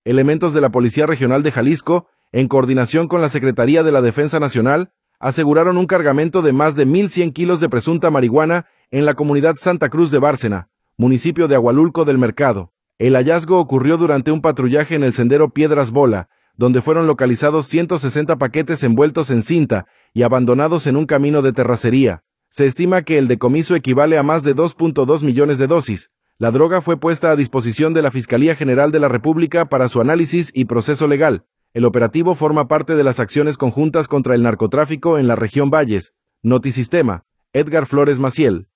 Elementos de la Policía Regional de Jalisco, en coordinación con la Secretaría de la Defensa Nacional, aseguraron un cargamento de más de 1,100 kilos de presunta marihuana en la comunidad Santa Cruz de Bárcena, municipio de Agualulco del Mercado. El hallazgo ocurrió durante un patrullaje en el sendero Piedras Bola, donde fueron localizados 160 paquetes envueltos en cinta y abandonados en un camino de terracería. Se estima que el decomiso equivale a más de 2.2 millones de dosis. La droga fue puesta a disposición de la Fiscalía General de la República para su análisis y proceso legal. El operativo forma parte de las acciones conjuntas contra el narcotráfico en la región Valles. Notisistema, Edgar Flores Maciel.